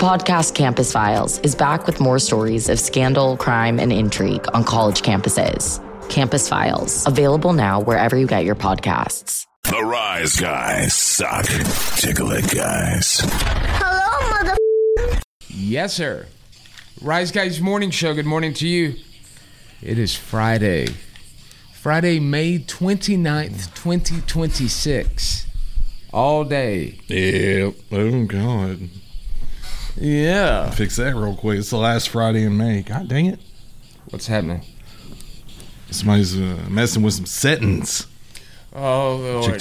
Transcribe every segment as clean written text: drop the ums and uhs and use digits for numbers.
podcast Campus Files is back with more stories of scandal, crime, and intrigue on college campuses. Campus Files, available now wherever you get your podcasts. The Rise Guys suck. Tickle it, guys. Hello, mother. Yes, sir. Rise Guys Morning Show. Good morning to you. It is Friday. Friday, May 29th, 2026. All day. Yep. Oh, God. Yeah. Fix that real quick. It's the last Friday in May. God dang it. What's happening? Somebody's messing with some settings. Oh, Lord.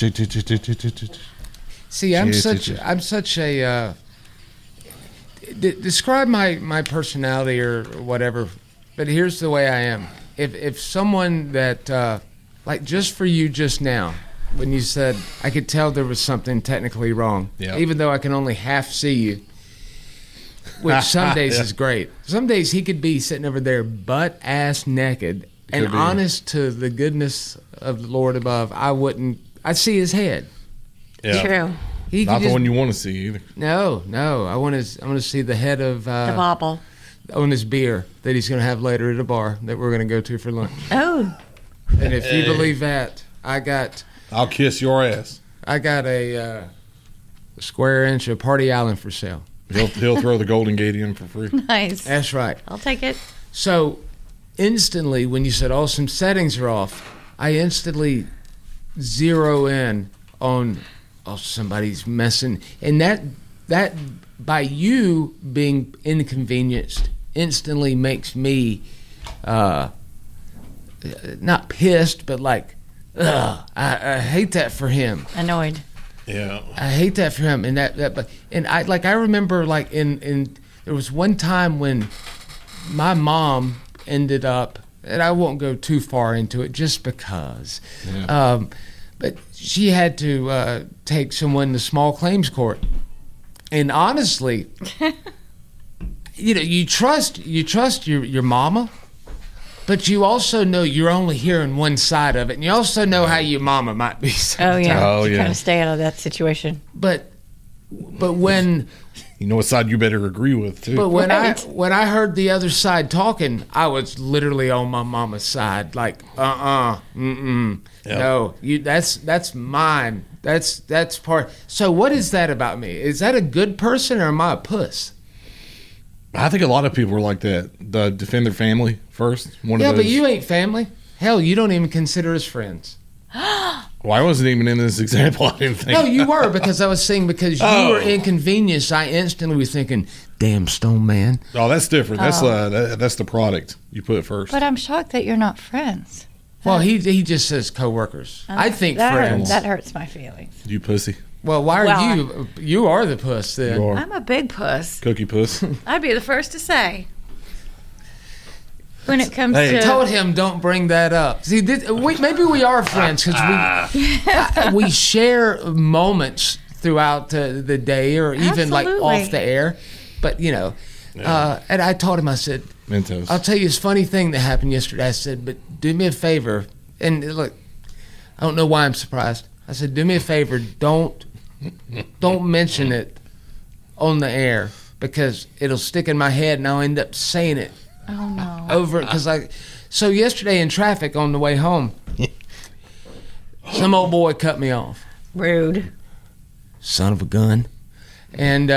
See, I'm such a describe my personality or whatever, but here's the way I am. If someone that like just for you just now, when you said I could tell there was something technically wrong, even though I can only half see you, which some days is great. Some days he could be sitting over there butt ass naked and honest to the goodness of the Lord above. I'd see his head. Yeah. True. Not the one you want to see either. No. I want to see the head of the bobble on his beer that he's going to have later at a bar that we're going to go to for lunch. Oh. And if you believe that, I'll kiss your ass. I got a square inch of Party Island for sale. He'll throw the Golden Gate in for free. Nice. That's right. I'll take it. So instantly, when you said, some settings are off, I instantly zero in on, somebody's messing. And that by you being inconvenienced instantly makes me not pissed, but like, I hate that for him. Annoyed. Yeah, I hate that for him. And I remember like in there was one time when my mom ended up, and I won't go too far into it just because, but she had to take someone to small claims court, and honestly, you trust your mama. But you also know you're only hearing one side of it, and you also know how your mama might be sometimes. You kind of stay out of that situation. But when you know what side you better agree with too. But when I heard the other side talking, I was literally on my mama's side, like no, that's mine. That's part. So what is that about me? Is that a good person or am I a puss? I think a lot of people are like that. Defend their family first. But you ain't family. Hell, you don't even consider us friends. Well, I wasn't even in this example. I didn't think. No, you were, because I was saying because you were inconvenienced, I instantly was thinking, damn Stone Man. Oh, that's different. That's the product you put first. But I'm shocked that you're not friends. Well, he just says coworkers. I think friends. That hurts my feelings. You pussy. Well, why are you? You are the puss then. I'm a big puss. Cookie puss. I'd be the first to say. When it comes to... I told him don't bring that up. See, maybe we are friends because we share moments throughout the day or even like off the air. But, and I told him, I said, Mentos. I'll tell you this funny thing that happened yesterday. I said, but do me a favor. And look, I don't know why I'm surprised. I said, do me a favor. Don't mention it on the air because it'll stick in my head and I'll end up saying it. Oh no! Over because so yesterday in traffic on the way home, some old boy cut me off. Rude. Son of a gun. And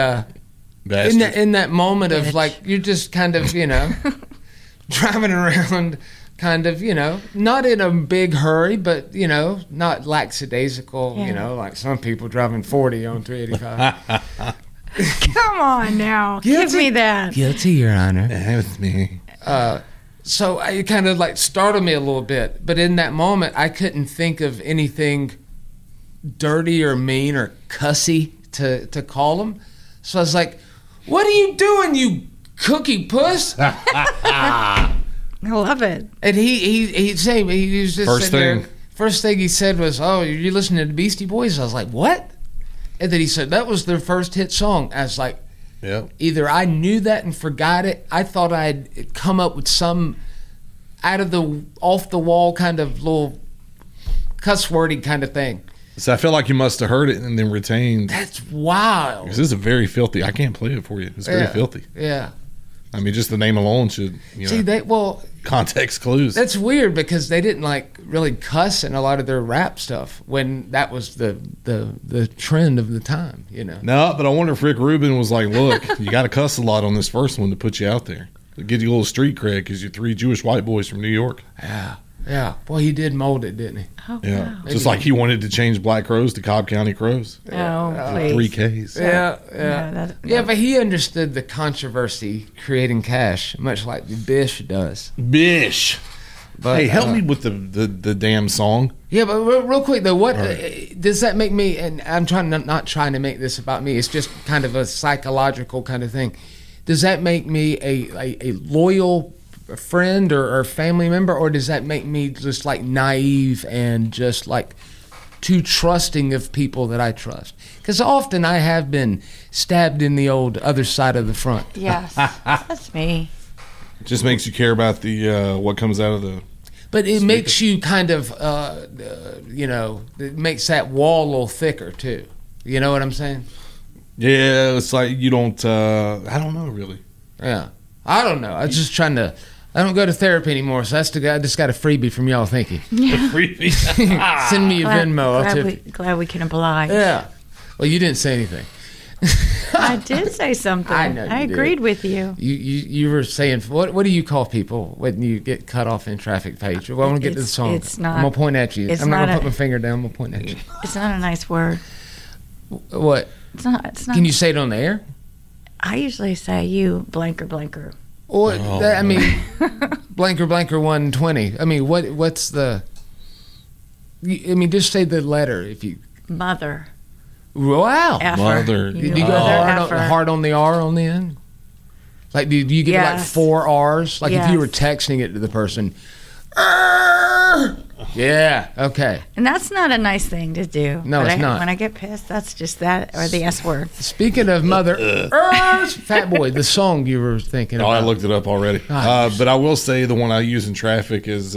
in that moment of like you're just kind of driving around, kind of not in a big hurry, but not lackadaisical. Like some people driving 40 on 385. Come on now. Give me that. Guilty, Your Honor. That was me. So it kind of like startled me a little bit. But in that moment, I couldn't think of anything dirty or mean or cussy to call him. So I was like, what are you doing, you cookie puss? I love it. And he was just sitting there. First thing he said was, "Oh, you're listening to the Beastie Boys?" I was like, "What?" And then he said, that was their first hit song. I was like, either I knew that and forgot it. I thought I'd come up with some off the wall kind of little cuss wordy kind of thing. So I feel like you must have heard it and then retained. That's wild. This is a very filthy. I can't play it for you. It's very filthy. Yeah. I mean, just the name alone should, See, context clues. that's weird because they didn't like really cuss in a lot of their rap stuff when that was the trend of the time, No, but I wonder if Rick Rubin was like, look, you got to cuss a lot on this first one to put you out there. To give you a little street cred because you're 3 Jewish white boys from New York. Yeah. Yeah. Boy, he did mold it, didn't he? Oh, Yeah. wow. Just like he wanted to change Black Crows to Cobb County Crows. Oh, please. 3 Ks. Yeah. No, But he understood the controversy creating cash, much like Bish does. Bish. But, Hey, help me with the damn song. Yeah, but real quick though, what does that make me? And I'm not trying to make this about me. It's just kind of a psychological kind of thing. Does that make me a loyal friend or family member, or does that make me just like naive and just like too trusting of people that I trust? Because often I have been stabbed in the old other side of the front. Yes, that's me. It just makes you care about the what comes out of the. But it makes you kind of, it makes that wall a little thicker too. You know what I'm saying? Yeah, it's like you don't. I don't know really. Yeah. I don't know. I was just trying to. I don't go to therapy anymore, so I just got a freebie from y'all. Thank you. Creepy. Send me a Venmo. I'll tip you. Glad we can oblige. Yeah. Well, you didn't say anything. I did say something. I know you I agreed did. with you. You were saying what do you call people when you get cut off in traffic page? Well, I want to get to the song. It's not. I'm gonna point at you. It's I'm not not gonna a- put my finger down. I'm gonna point at you. It's not a nice word. What? It's not. It's not. Can you say it on the air? I usually say you blanker blanker. Or I mean, blanker 120. I mean, what's the? I mean, just say the letter if you. Mother. Wow. Effer. Mother. You Did you go mother hard effer. on the R on the end? Like, do you get like Yes. 4 R's? Like if you were Yes. texting it to the person. "Arr!" Yeah. Okay. And that's not a nice thing to do. No, But it's not. When I get pissed, that's just that or the S word. Speaking of mother, Fat Boy, the song you were thinking Oh, about. I looked it up already. But I will say the one I use in traffic is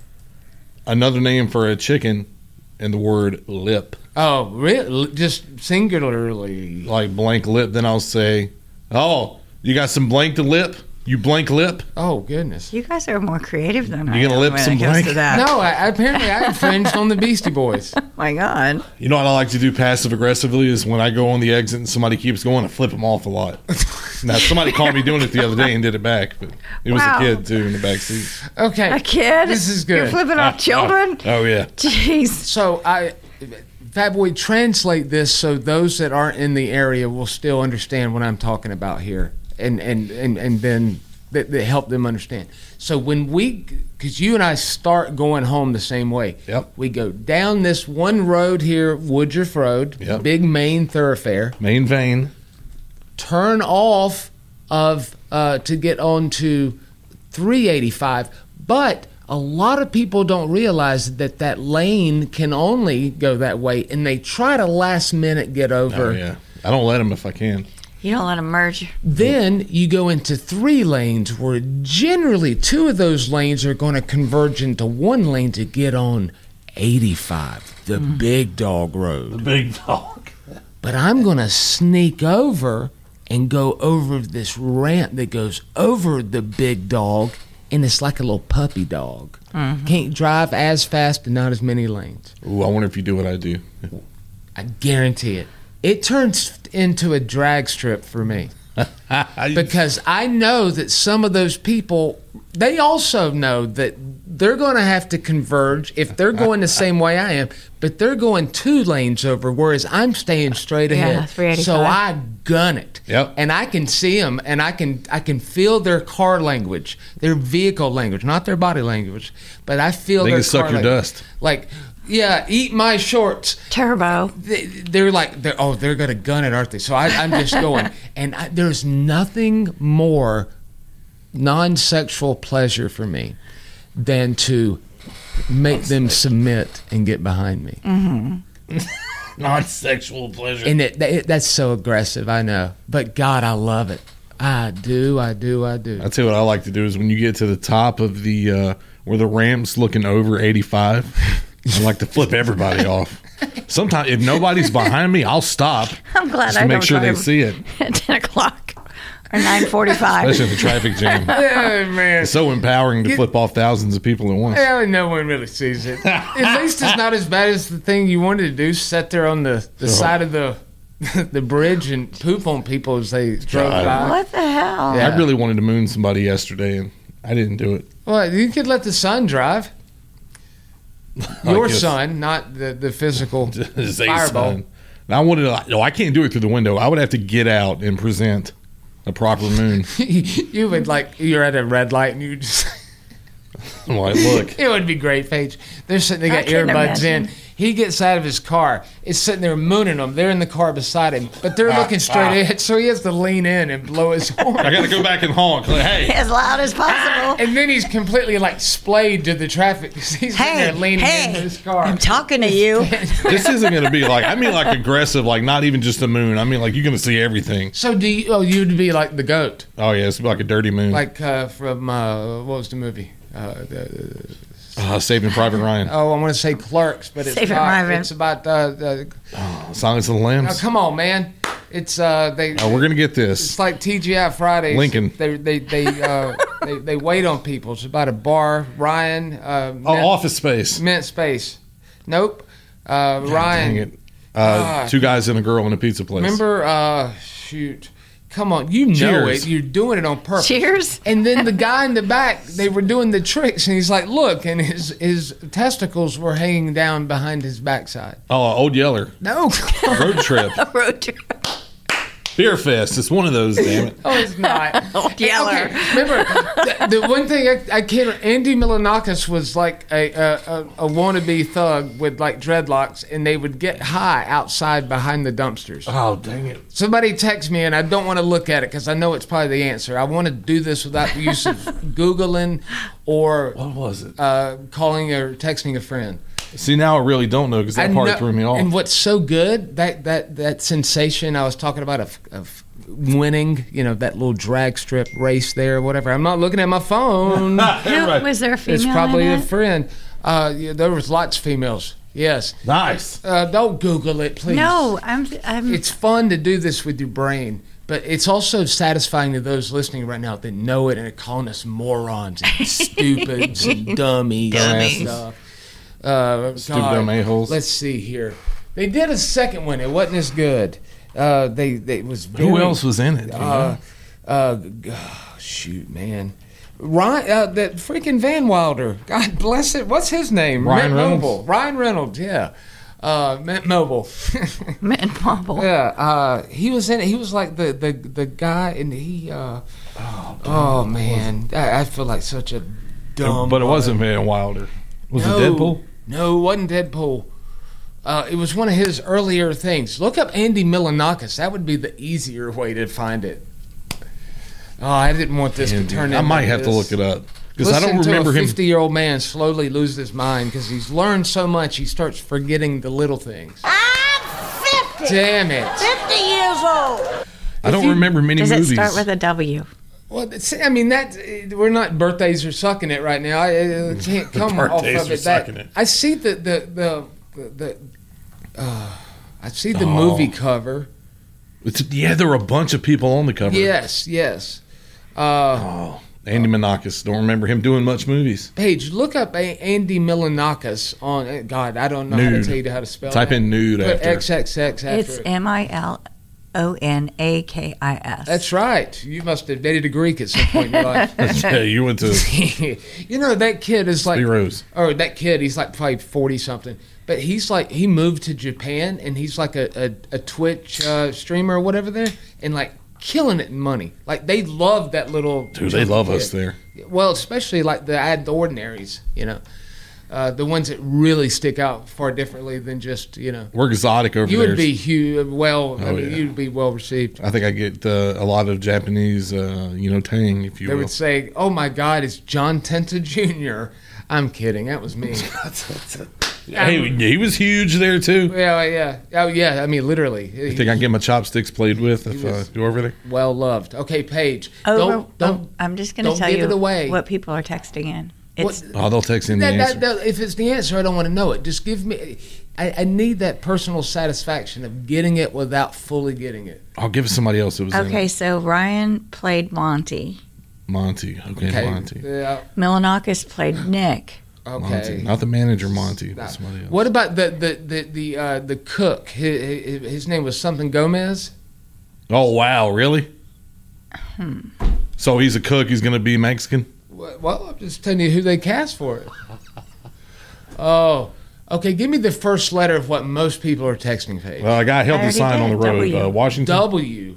another name for a chicken and the word lip. Oh, really? Just singularly. Like blank lip. Then I'll say, oh, you got some blank to lip? You blank lip? Oh, goodness. You guys are more creative than I You gonna am lip when some it comes blank? to that. No, apparently I infringed on the Beastie Boys. Oh my God. You know what I like to do passive aggressively is when I go on the exit and somebody keeps going, I flip them off a lot. Now, somebody called me doing it the other day and did it back, but it was Wow. a kid too in the back seat. Okay. A kid? This is good. You're flipping off children? Oh yeah. Jeez. So Fat Boy, translate this so those that aren't in the area will still understand what I'm talking about here, and then that help them understand. So when because you and I start going home the same way. Yep. We go down this one road here, Woodruff Road, Yep. big main thoroughfare. Main vein. Turn off of to get onto 385, but a lot of people don't realize that lane can only go that way, and they try to last minute get over. Oh yeah. I don't let them if I can. You don't let them merge. Then you go into 3 lanes where generally 2 of those lanes are going to converge into 1 lane to get on 85, the big dog road. Big dog. But I'm going to sneak over and go over this ramp that goes over the big dog, and it's like a little puppy dog. Can't drive as fast and not as many lanes. Ooh, I wonder if you do what I do. I guarantee it. It turns into a drag strip for me. Because I know that some of those people, they also know that they're going to have to converge if they're going the same way I am, but they're going 2 lanes over, whereas I'm staying straight Yeah, ahead. 385. So I gun it. Yep. And I can see them, and I can feel their car language, their vehicle language, not their body language, but I feel They their can suck car your language. dust. Like, yeah, eat my shorts. Turbo. They're going to gun it, aren't they? So I'm just going. And there's nothing more non-sexual pleasure for me than to make them submit and get behind me. Non-sexual pleasure. And that's so aggressive, I know. But God, I love it. I do. I'll tell you what I like to do is when you get to the top of the where the ramp's looking over 85, I like to flip everybody off. Sometimes, if nobody's behind me, I'll stop I'm glad just I to make don't sure they drive see it, at 10 o'clock or 9:45. especially in the traffic jam. Oh, man. It's so empowering to flip off thousands of people at once. Yeah, no one really sees it. At least it's not as bad as the thing you wanted to do, sit there on the side of the bridge and poop on people as they drove God. by. What the hell? Yeah. I really wanted to moon somebody yesterday, and I didn't do it. Well, you could let the sun drive. Your guess. son, not the physical Zay's fireball. son. And I wanted to. No, I can't do it through the window. I would have to get out and present a proper moon. You would you're at a red light and you just. I'm like, look, It would be great, Paige. They're sitting, they got I can earbuds imagine. in. He gets out of his car. It's sitting there mooning them. They're in the car beside him, but they're looking straight ahead, so he has to lean in and blow his horn. I got to go back and honk. Like, hey, As loud as possible. And then he's completely splayed to the traffic because he's sitting there leaning into his car. I'm talking to you. this isn't going to be like. I mean, like aggressive, like not even just a moon. I mean, like you're going to see everything. So do you? Oh, you'd be like the goat, Oh yeah, it's like a dirty moon. like from what was the movie? Saving Private Ryan. I want to say Clerks, but it's Saving not. Private. It's about Silence of the Lambs. oh, come on, man. It's they. Oh, we're gonna get It's this. like TGI Fridays. Lincoln. They wait on people. It's about a bar. Ryan. Office Space. Mint Space. Nope. Dang Ryan. it. Two guys and a girl in a pizza place. Remember? Shoot. Come on. You know Cheers. it. You're doing it on purpose. Cheers. And then the guy in the back, they were doing the tricks, and he's like, "Look!" And his testicles were hanging down behind his backside. Oh, Old Yeller. No. Road Trip. Road trip. Beer Fest. It's one of those, damn it. Oh, it's not. Old Yeller. Okay, remember, the one thing I can't. Andy Milonakis was like a wannabe thug with dreadlocks, and they would get high outside behind the dumpsters. Oh, dang it. Somebody text me, and I don't want to look at it because I know it's probably the answer. I want to do this without the use of Googling or What was it? calling or texting a friend. See, now I really don't know because that part know- threw me off. And what's so good, that sensation I was talking about of winning, that little drag strip race there or whatever. I'm not looking at my phone. Right. Was there a female? It's probably in a it? friend. There was lots of females. Yes. Nice. Don't Google it, please. No, I'm. It's fun to do this with your brain, but it's also satisfying to those listening right now that know it and are calling us morons and stupids and dummies and stuff. Stupid dumb a-holes. Let's see here. They did a second one. It wasn't as good. It was very, Who else was in it? Do you know? shoot, man. Ryan, that freaking Van Wilder. God bless it. What's his name? Ryan Mint Reynolds? Mobile. Ryan Reynolds. Yeah. Mint Mobile. Mint Mobile. Yeah. He was in it. He was like the guy, and he. Oh man, I feel like such a dumb. But it wasn't Van Wilder. Was No. it Deadpool? No, it wasn't Deadpool. It was one of his earlier things. Look up Andy Milonakis. That would be the easier way to find it. Oh, I didn't want this to turn into I might have to this. look it up because I don't Listen remember to a him. 50-year-old man slowly lose his mind because he's learned so much he starts forgetting the little things. I'm 50. Damn it. 50 years old. I don't remember many Does movies. it start with a W? Well, I mean, we're not birthdays or sucking it right now. I can't come off Birthdays of are it. sucking it. I see I see the movie cover. There were a bunch of people on the cover. Yes. Andy Milonakis. Don't remember him doing much movies. Paige, look up Andy Milonakis on. God, I don't know how to Nude. tell you how to spell. Type that. in nude Put after. XXX after It's it. Milonakis. That's right. You must have dated a Greek at some point in your life. Yeah, you went to That kid is like. Rose. Or that kid, he's like probably 40 something. But he's like, he moved to Japan and he's like a Twitch streamer or whatever there and like killing it in money. Like they love that little. Dude, they love us there. Well, especially like the ordinaries, the ones that really stick out far differently than just, We're exotic over You there. would be huge, yeah. you'd be well received. I think I get a lot of Japanese, tang, if you They will. would say, "Oh my God, it's John Tenta Jr." I'm kidding. That was me. Hey, he was huge there too. Yeah. Oh yeah. I mean, literally. I think I get my chopsticks played with if I go over there. Well loved. Okay, Paige. I'm just going to don't tell give you it away. what people are texting in. It's they'll text in the answer. If it's the answer, I don't want to know it. Just give me. I need that personal satisfaction of getting it without fully getting it. I'll give it to somebody else who was in okay. it. So Ryan played Monty. Monty. Okay, Monty. Yeah. Milanakis played Nick. Okay. Monty. Not the manager, Monty. That's somebody else. What about the cook? His name was something Gomez. Oh, wow. Really? So he's a cook. He's going to be Mexican? Well, I'm just telling you who they cast for it. Oh, okay. Give me the first letter of what most people are texting, Paige. Well, a guy held the already sign on the did. road. W. Washington? W.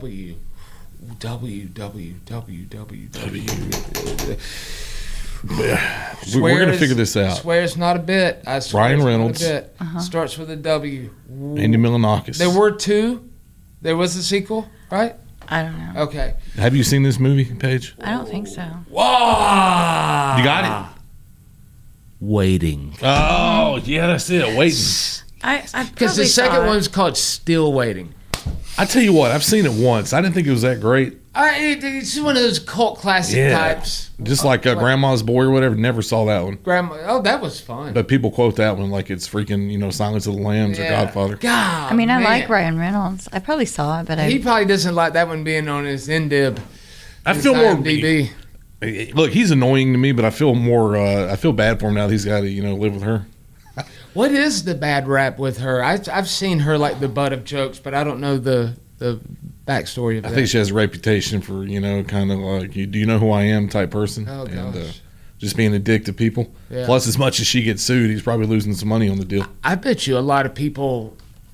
We're going to figure this out. Swear it's not a bit. I swear Ryan it's not a Reynolds. bit. Starts with a W. Andy Milanakis. There were two. There was a sequel, right? I don't know. Okay. Have you seen this movie, Paige? I don't think so. Whoa! You got it? Waiting. Oh, yeah, that's it. Waiting. I Because the second one's called Still Waiting. I tell you what, I've seen it once. I didn't think it was that great. It's one of those cult classic types. Just like Grandma's Boy or whatever. Never saw that one. Grandma. Oh, that was fun. But people quote that one like it's freaking, Silence of the Lambs or Godfather. God. I mean, I man. like Ryan Reynolds. I probably saw it, but He probably doesn't like that one being on his NDIB. I feel more. IMDb. Look, he's annoying to me, but I feel more. I feel bad for him now that he's got to, live with her. What is the bad rap with her? I've seen her like the butt of jokes, but I don't know the backstory of that. I think she has a reputation for, kind of like, do you know who I am type person. Oh, and gosh. just being a dick to people. Yeah. Plus, as much as she gets sued, he's probably losing some money on the deal. I bet you a lot of people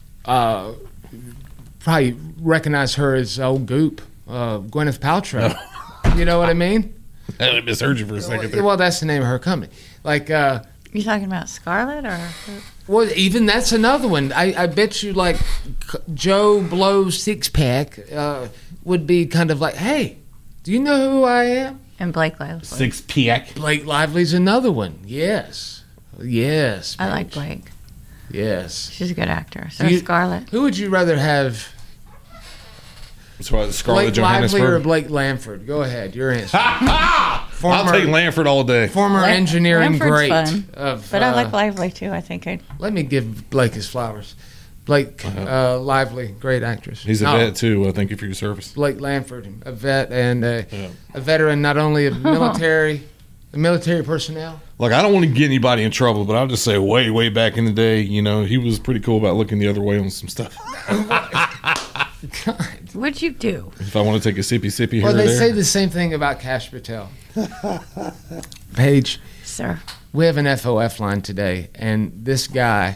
probably recognize her as old Goop, Gwyneth Paltrow. You know what I mean? I misheard you for a second there. Well, that's the name of her company. Like, You talking about Scarlett or? well, even that's another one. I bet you like Joe Blow Six Pack would be kind of like, hey, do you know who I am? And Blake Lively. 6 Blake Lively's another one. Yes. Yes. I like Paige. Blake. Yes. She's a good actor. So You- Scarlett. Who would you rather have, So Scarlett Blake Lively or Johansson. Blake Lamford? Go ahead. Your answer. I'll take Lamford all day. Former Lam- engineering Lamford's great. fun. Of, But I like Lively too. I think Let me give Blake his flowers. Blake Lively, great actress. He's a No, vet, too. Thank you for your service. Blake Lamford, a vet and a veteran not only of military personnel. Look, I don't want to get anybody in trouble, but I'll just say way back in the day, he was pretty cool about looking the other way on some stuff. God. What'd you do? If I want to take a sippy here Well, or they there. say the same thing about Cash Patel. Paige, Sir. we have an FOF line today, and this guy,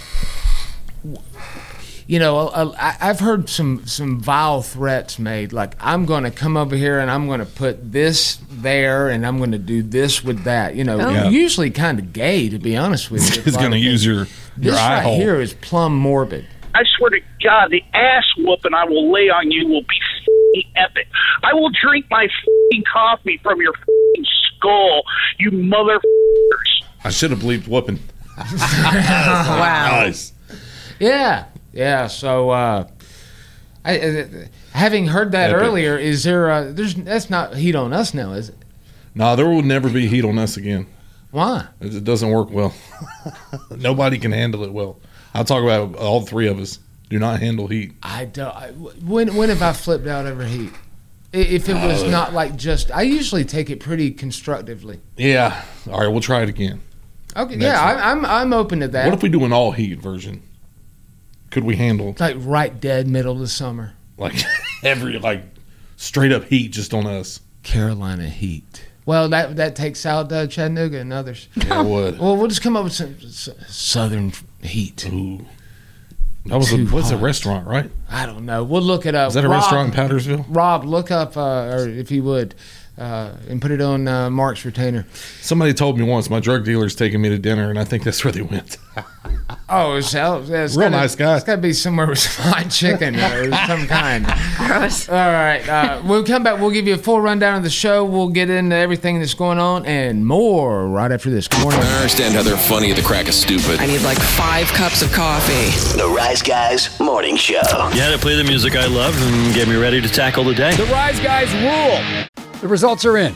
I've heard some vile threats made, like I'm going to come over here and I'm going to put this there and I'm going to do this with that. Yeah. Usually kind of gay, to be honest with you. He's going to use your This eye right hole. here is plumb morbid. I swear to God, the ass whooping I will lay on you will be f***ing epic. I will drink my f***ing coffee from your f***ing skull, you motherfuckers. I should have bleeped whooping. Wow. Nice. Yeah. So, having heard that Epic. earlier, is there? That's not heat on us now, is it? No, there will never be heat on us again. Why? It doesn't work well. Nobody can handle it well. I'll talk about all three of us. Do not handle heat. I don't. When have I flipped out over heat? If it was not like just, I usually take it pretty constructively. Yeah. All right, we'll try it again. Okay. Next Yeah, I'm open to that. What if we do an all heat version? Could we handle like right dead middle of the summer? like straight up heat just on us? Carolina heat. Well, that takes out Chattanooga and others. Yeah, it would. Well, we'll just come up with some southern heat. Ooh. That was what's a restaurant, right? I don't know. We'll look it up. Is that a restaurant in Powdersville? Rob, look up, or if you would, and put it on Mark's retainer. Somebody told me once my drug dealer's taking me to dinner, and I think that's where they went. Oh, it's Real nice guy. It's got to be somewhere with fried chicken or some kind. Gross. All right. We'll come back. We'll give you a full rundown of the show. We'll get into everything that's going on and more right after this. Good morning. I understand how they're funny at the crack of stupid. I need like 5 cups of coffee. The Rise Guys Morning Show. You had to play the music I love and get me ready to tackle the day. The Rise Guys rule. The results are in.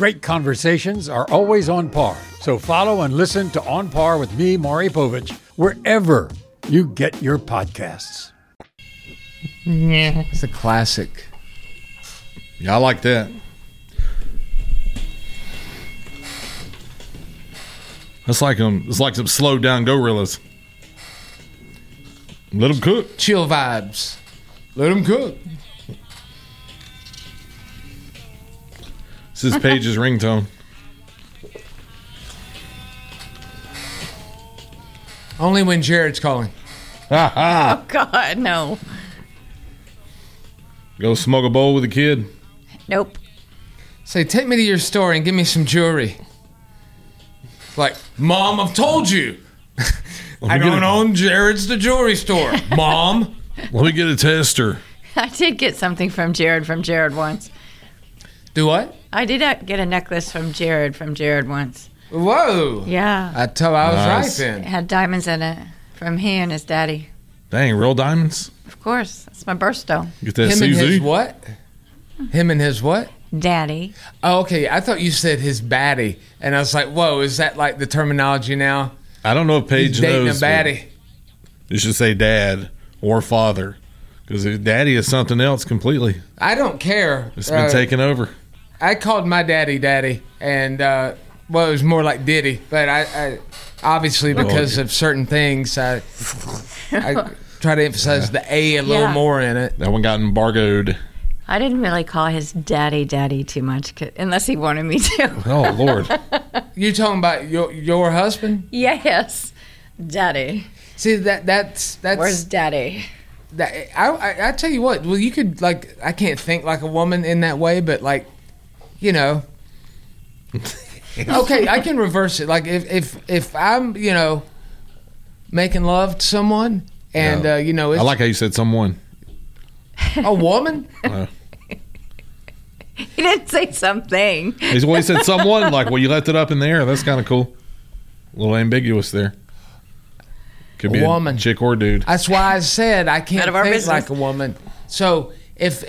Great conversations are always on par. So follow and listen to On Par with me, Maury Povich, wherever you get your podcasts. Yeah, it's a classic. Yeah, I like that. It's like some slowed down gorillas. Let them cook. Chill vibes. Let them cook. This is Paige's ringtone. Only when Jared's calling. Oh, God, no. Go smoke a bowl with a kid. Nope. Say, take me to your store and give me some jewelry. Like, Mom, I've told you. I don't own Jared's the jewelry store. Mom. Let me get a tester. I did get something from Jared once. Do what? I did get a necklace from Jared once. Whoa. Yeah. I was right then. It had diamonds in it from he and his daddy. Dang, real diamonds? Of course. That's my birthstone. Get that Him CZ? and his what? Him and his what? Daddy. Oh, okay. I thought you said his baddie. And I was like, whoa, is that like the terminology now? I don't know if Paige He's dating knows. a baddie. You should say dad or father. Because daddy is something else completely. I don't care. It's been taken over. I called my daddy, and it was more like Diddy. But I obviously because of certain things, I try to emphasize the A a little more in it. That one got embargoed. I didn't really call his daddy too much, unless he wanted me to. Oh, Lord. You talking about your husband? Yes, daddy. See that's Where's daddy? I tell you what. Well, you could like I can't think like a woman in that way, but like, you know. Okay, I can reverse it. Like if I'm making love to someone and it's, I like how you said someone. A woman. He didn't say something. He said someone. Like, well, you left it up in the air. That's kind of cool. A little ambiguous there. Could be a woman, chick or dude. That's why I said I can't think business. like a woman. So if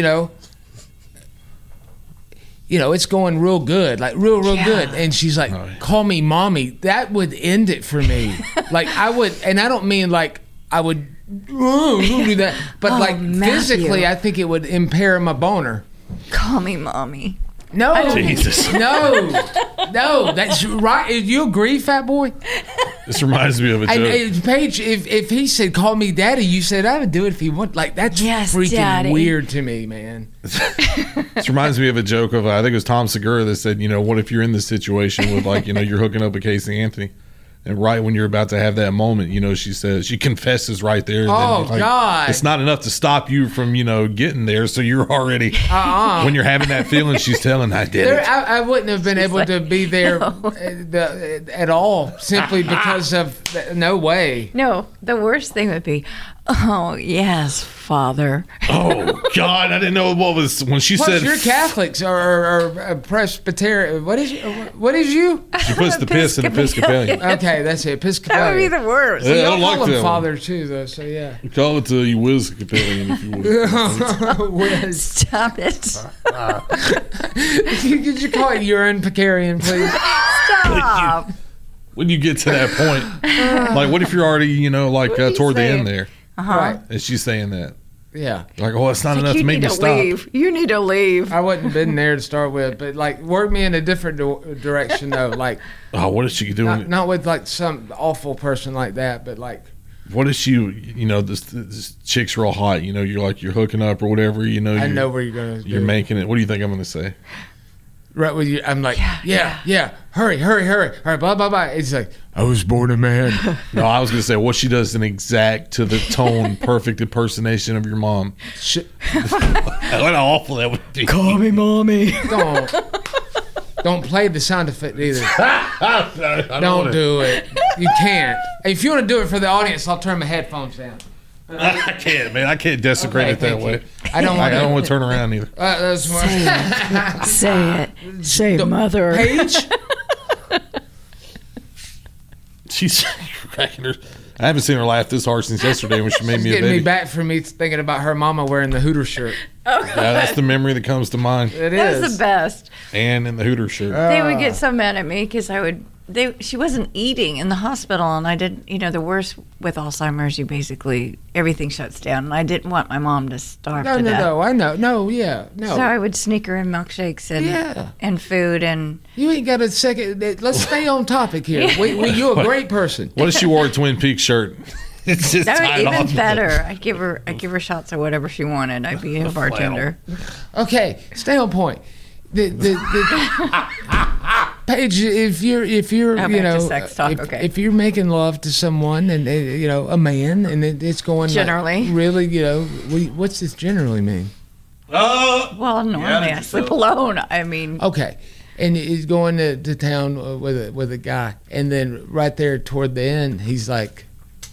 it's going real good, like real good, and she's like, call me mommy, that would end it for me. Like I would, and I don't mean like I would don't do that, but like physically, I think it would impair my boner. Call me mommy. No, Jesus. No, that's right. You agree, fat boy? This reminds me of a joke. And Paige, if he said call me daddy, you said I would do it if he wanted. Like that's freaking daddy. Weird to me, man. This reminds me of a joke of I think it was Tom Segura that said, what if you're in this situation with like you're hooking up with Casey Anthony, and right when you're about to have that moment, she says she confesses right there. Oh then, God! It's not enough to stop you from getting there, so you're already when you're having that feeling. She's telling I did it. I wouldn't have been able to be there at all simply because of no way. No, the worst thing would be, oh yes, Father. Oh God, I didn't know what was when she said. You're Catholics or Presbyterian. What is you? She puts the piss in Episcopalian. Okay, that's it. Episcopalian. That would be the worst. Yeah, I Y'all don't call like him that Father too, though. So yeah. Call it you Episcopalian if you would. Stop it. Could you call it urine Picarian, please? Stop. When you get to that point, like what if you're already toward the end there, Right? and she's saying that. Yeah. Like, it's not enough to make me stop. Leave. You need to leave. I wouldn't been there to start with, but like work me in a different direction though. Like, what is she doing? Not with like some awful person like that, but like. What is she? This chick's real hot. You're hooking up or whatever. I know where you're gonna. You're making it. What do you think I'm gonna say? Right with you, I'm like, yeah. Hurry. All right, blah blah blah. It's like I was born a man. No, I was gonna say what she does an exact to the tone, perfect impersonation of your mom. What awful that would be. Call me mommy. Don't play the sound effect either. Don't do it. You can't. If you want to do it for the audience, I'll turn my headphones down. I can't, man. I can't desecrate it that way. I don't want to turn around either. That's Say it. Say mother. Paige? She's cracking her. I haven't seen her laugh this hard since yesterday when she made me a Getting baby. me back for me thinking about her mama wearing the Hooter shirt. Yeah, that's the memory that comes to mind. It That is was the best. And in the Hooter shirt. They would get so mad at me because she wasn't eating in the hospital, and I did, the worst with Alzheimer's, everything shuts down, and I didn't want my mom to starve to death. No, I know. No, yeah, no. So I would sneak her in milkshakes and food, and You ain't got a second. Let's stay on topic here. You're a great person. What if she wore a Twin Peaks shirt? It's just that would tied even off. better. I'd give her shots or whatever she wanted. I'd be a bartender. Okay, stay on point. The Paige, if you're back to sex talk, okay. if you're making love to someone and a man and it's going Generally. like, really what's this generally mean? Well, normally I sleep alone. I mean, Okay, and he's going to town with a guy, and then right there toward the end, he's like,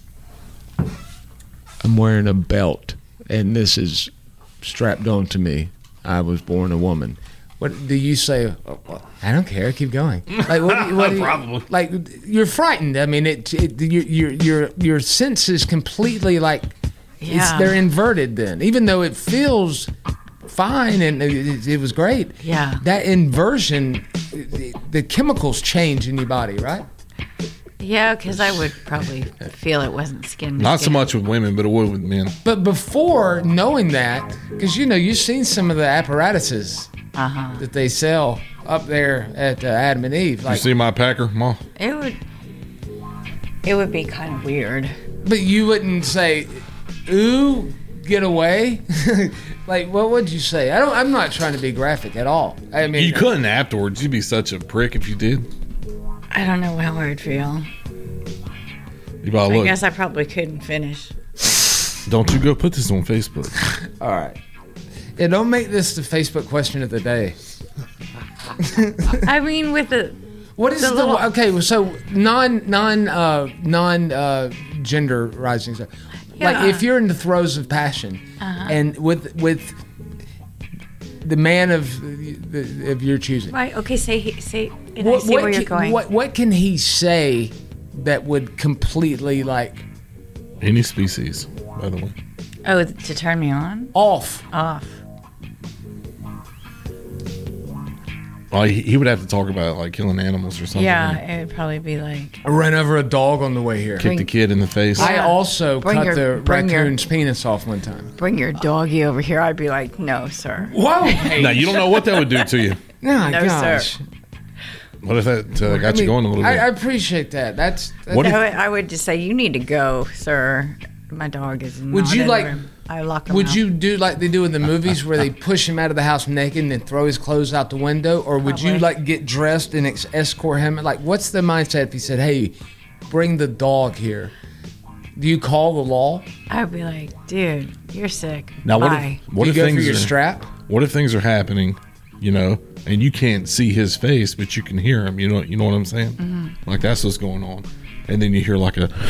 "I'm wearing a belt, and this is strapped onto me. I was born a woman." What do you say? Oh, well, I don't care. Keep going. Like what do you, Probably. Like you're frightened. I mean, your sense is completely like they're inverted. Then, even though it feels fine and it was great. Yeah. That inversion, the chemicals change in your body, right? yeah, because I would probably feel it wasn't skin to Not so skin. much with women, but it would with men. But before knowing that, because you've seen some of the apparatuses that they sell up there at Adam and Eve. You see my Packer, Ma? It would be kind of weird. But you wouldn't say, "Ooh, get away." Like, what would you say? I'm not trying to be graphic at all. I mean, You couldn't afterwards. You'd be such a prick if you did. I don't know how I would feel. You probably I look. guess I probably couldn't finish. Don't you go put this on Facebook. All right. Yeah, don't make this the Facebook question of the day. I mean, with the What is okay? So non gender rising stuff. Yeah. Like if you're in the throes of passion, and with the man of your choosing, right? Okay, say. And I see where you're going. What can he say that would completely like Any species, by the way. Oh, to turn me on? off? Well, he would have to talk about like killing animals or something. Yeah, Like, it would probably be like. I ran over a dog on the way here. kick the kid in the face. I also Bring cut your- the bring your- raccoon's penis off one time. Bring your doggy over here. I'd be like, no, sir. Whoa! Now you don't know what that would do to you. No, No, gosh. sir. What if that got you going a little bit? I appreciate that. That's What if- I would just say, you need to go, sir. My dog is not Would you in like- the room. I lock him Would out. you do like they do in the movies where they push him out of the house naked and then throw his clothes out the window? Or would you Probably. like get dressed and escort him? Like, what's the mindset if he said, "Hey, bring the dog here"? Do you call the law? I would be like, dude, you're sick. Now what Bye. if what Do if you go for things your are strap? what if things are happening, and you can't see his face, but you can hear him. You know what I'm saying? Mm-hmm. Like that's what's going on, and then you hear like a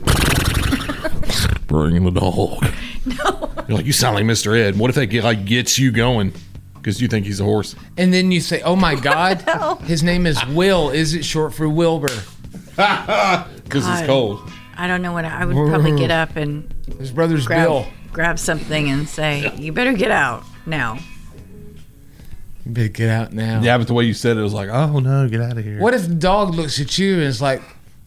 bring the dog. No, you're like you sound like Mr. Ed. What if that gets you going because you think he's a horse? And then you say, "Oh my God, his name is Will. Is it short for Wilbur?" Because it's God. cold. I don't know what I would probably get up and His brother's Bill. grab something and say, you better get out now. You better get out now. Yeah, but the way you said it was like, oh no, get out of here. What if the dog looks at you and is like,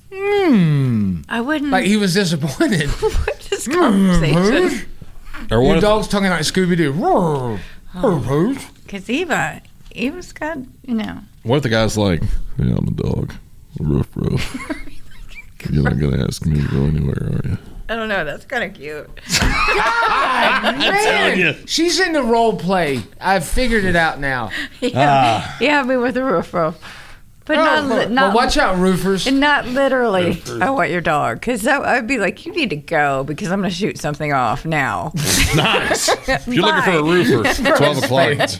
I wouldn't like he was disappointed? put this conversation. Or Your what if, dog's talking like Scooby Doo. Because Eva's got, what if the guy's like, yeah, I'm a dog. Ruff. You're not gonna ask me to go anywhere, are you? I don't know. That's kind of cute. Man, she's in the role play. I've figured it out now. Yeah, me with a roof. But not Well, watch out, roofers. and not literally. I want your dog, because I'd be like, you need to go because I'm going to shoot something off now. Nice. If you're looking for a roofer, 12 o'clock.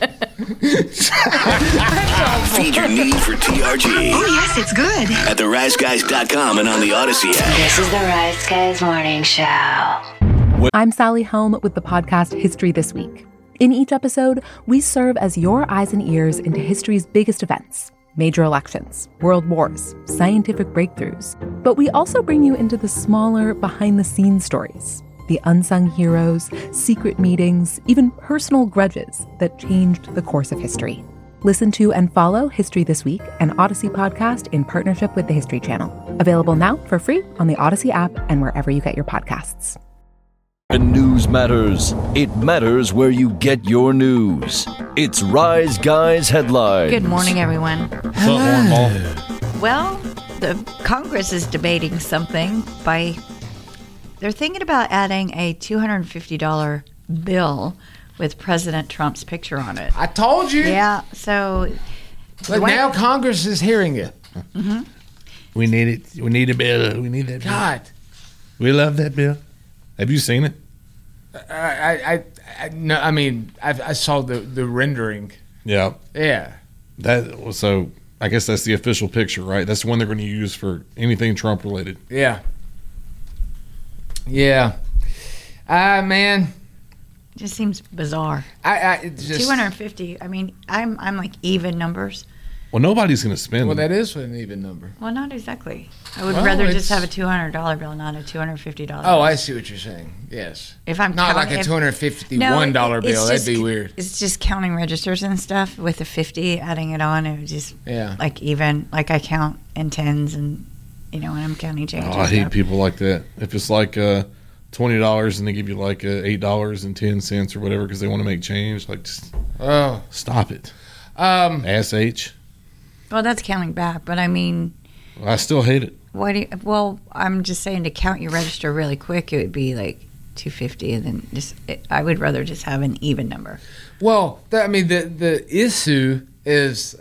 Feed your need for TRG Oh, yes, it's good. at theriseguys.com and on the Odyssey app. This is the Rise Guys Morning Show. I'm Sally Helm with the podcast History This Week. In each episode, we serve as your eyes and ears into history's biggest events. major elections, world wars, scientific breakthroughs. But we also bring you into the smaller, behind-the-scenes stories, the unsung heroes, secret meetings, even personal grudges that changed the course of history. Listen to and follow History This Week, an Odyssey podcast in partnership with the History Channel. Available now for free on the Odyssey app and wherever you get your podcasts. When news matters, it matters where you get your news. It's Rise Guys Headlines. Good morning, everyone. What's up, Hornball? Well, the Congress is debating something they're thinking about adding a $250 bill with President Trump's picture on it. I told you. Yeah, so... But now Congress is hearing it. Mm-hmm. We need it. We need a bill. We need that bill. God. We love that bill. Have you seen it? I saw the rendering. Yeah. Yeah. So I guess that's the official picture, right? That's the one they're going to use for anything Trump related. Yeah. Yeah. Man. It just seems bizarre. It's just 250. I mean, I'm like even numbers. Well, nobody's going to spend Well, them. that is an even number. Well, not exactly. I would rather just have a $200 bill, not a $250. Oh, I see what you're saying. Yes. If I'm not like a $251 bill, that'd be weird. It's just counting registers and stuff with the 50, adding it on. It would just like even like I count in tens, and when I'm counting change. Oh, I hate people like that. If it's like $20 and they give you like $8.10 or whatever because they want to make change, like just stop it. SH. Well, that's counting back, but I mean, I still hate it. Well, I'm just saying to count your register really quick, it would be like $250, and then I would rather just have an even number. Well, the issue is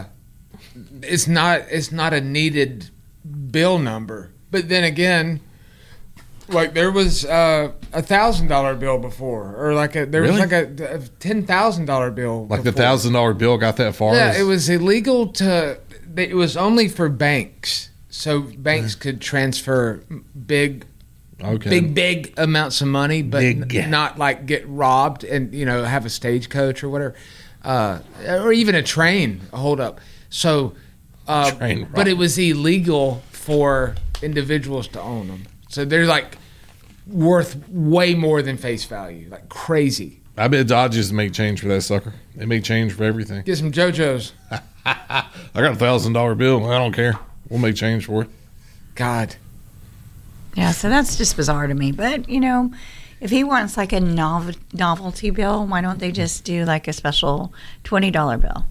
it's not a needed bill number, but then again, like there was a $1,000 bill before, or there was like a $10,000 bill. Like the $1,000 bill got that far? Yeah, it was illegal it was only for banks, so banks could transfer big amounts of money, but not like get robbed and have a stagecoach or whatever, or even a train hold up. So, but it was illegal for individuals to own them. So they're like worth way more than face value, like crazy. I bet Dodges make change for that sucker. They make change for everything. Get some JoJo's. I got a $1,000 bill. I don't care. We'll make change for it. God. Yeah, so that's just bizarre to me. But if he wants like a novelty bill, why don't they just do like a special $20 bill?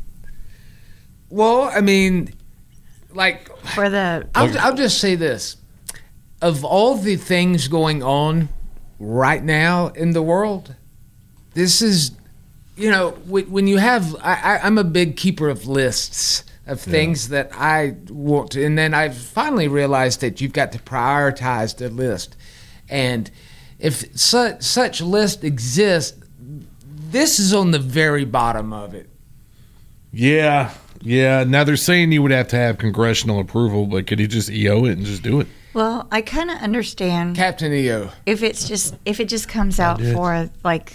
Well, I mean, like for the I'll just say this. Of all the things going on right now in the world, this is, when you have, I'm a big keeper of lists of things that I want to, and then I've finally realized that you've got to prioritize the list. And if such list exists, this is on the very bottom of it. Yeah. Now they're saying you would have to have congressional approval, but could you just EO it and just do it? Well, I kind of understand Captain EO. If it just comes out for like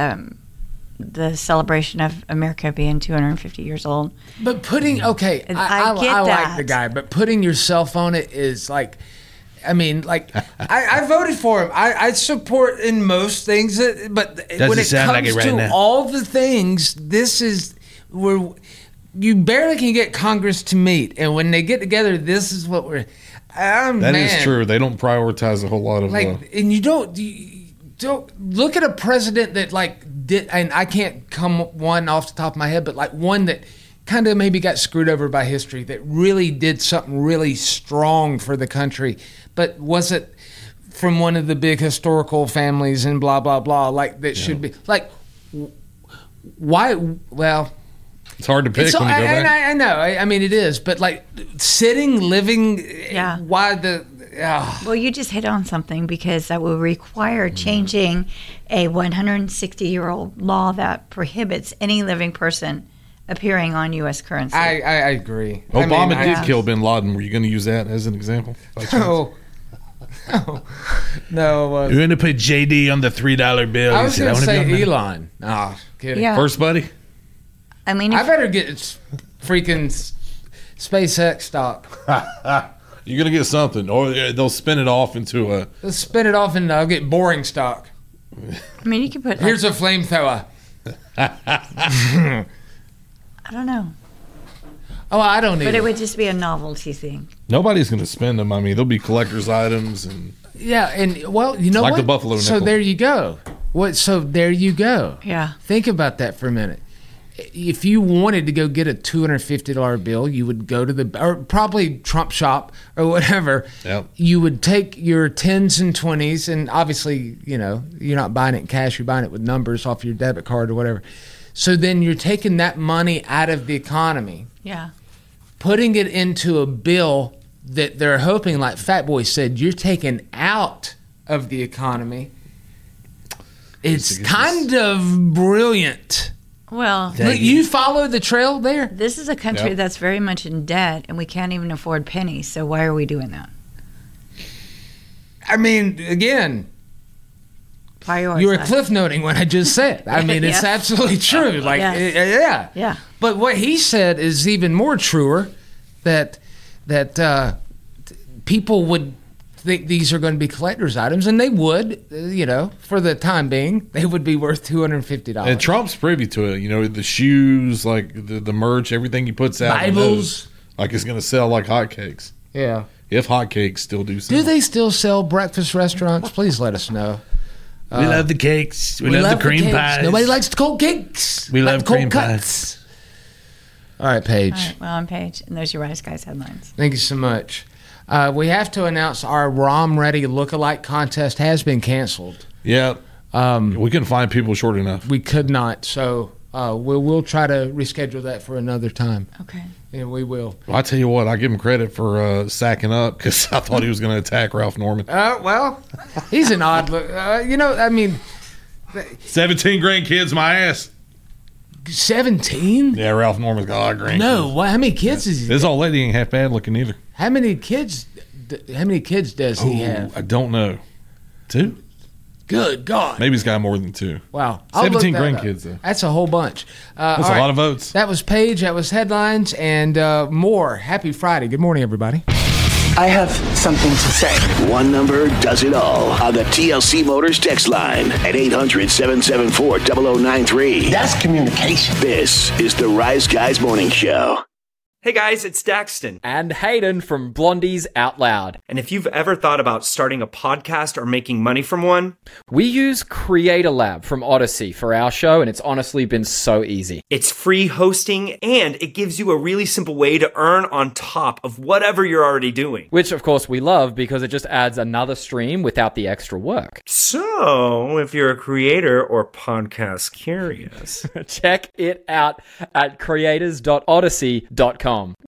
the celebration of America being 250 years old. But putting I get that. Like the guy, but putting yourself on it is like, I mean, like I voted for him. I support in most things, but when it comes to all the things, this is where you barely can get Congress to meet, and when they get together, this is what we're. That is true. They don't prioritize a whole lot of and you don't look at a president that did, and I can't come one off the top of my head, but like one that kind of maybe got screwed over by history that really did something really strong for the country, but was it from one of the big historical families and blah blah blah should be like why? Well. It's hard to pick when you go back. I know. I mean, it is. But, living, why the... Well, you just hit on something because that will require changing a 160-year-old law that prohibits any living person appearing on U.S. currency. I agree. Obama did kill bin Laden. Were you going to use that as an example? No. You're going to put JD on the $3 bill. I was going to say Elon. Kidding. Yeah. First buddy? I mean, I better get freaking SpaceX stock. You're going to get something. Or they'll spin it off into a... Let's spin it off and I'll get boring stock. I mean, you could put... Here's a flamethrower. I don't know. Oh, I don't either. But it would just be a novelty thing. Nobody's going to spend them. I mean, there'll be collector's items and... Yeah, and well, you know like what? the Buffalo nickel. So there you go. So there you go. Yeah. Think about that for a minute. If you wanted to go get a $250 bill, you would go to or probably Trump Shop or whatever. Yep. You would take your 10s and 20s, and obviously, you know, you're not buying it in cash. You're buying it with numbers off your debit card or whatever. So then you're taking that money out of the economy. Yeah. Putting it into a bill that they're hoping, like Fat Boy said, you're taking out of the economy. It's kind of brilliant. Well, look, you follow the trail there? This is a country that's very much in debt, and we can't even afford pennies, so why are we doing that? I mean, again, you were cliff noting what I just said. I mean, it's absolutely true. Like, Yeah. But what he said is even more truer, that people would think these are going to be collector's items, and they would, you know, for the time being, they would be worth $250. And Trump's privy to it. You know, the shoes, like the merch, everything he puts out. Bibles. Like it's going to sell like hotcakes. Yeah. If hotcakes still do sell. Do they still sell breakfast restaurants? Please let us know. We love the cakes. We love the cream pies. Nobody likes the cold cakes. We love cream pies. All right, Paige. All right, well, I'm Paige, and there's your Rise Guys headlines. Thank you so much. We have to announce our ROM Ready Lookalike contest has been canceled. Yeah. We couldn't find people short enough. We could not. So we'll try to reschedule that for another time. Okay. Yeah, we will. Well, I tell you what, I give him credit for sacking up because I thought he was going to attack Ralph Norman. Well, he's an odd look. You know, I mean, 17 grandkids, my ass. 17? Yeah, Ralph Norman's got a lot of grandkids. No, how many kids is he? This old lady ain't half bad looking either. How many kids does he have? I don't know. 2? Good God. Maybe he's got more than 2. Wow. 17 grandkids, though. That's a whole bunch. That's a lot of votes. That was Paige. That was headlines and more. Happy Friday. Good morning, everybody. I have something to say. One number does it all on the TLC Motors text line at 800-774-0093. That's communication. This is the Rise Guys Morning Show. Hey guys, it's Daxton. And Hayden from Blondies Out Loud. And if you've ever thought about starting a podcast or making money from one, we use Creator Lab from Odyssey for our show, and it's honestly been so easy. It's free hosting, and it gives you a really simple way to earn on top of whatever you're already doing. Which, of course, we love because it just adds another stream without the extra work. So, if you're a creator or podcast curious, check it out at creators.odyssey.com.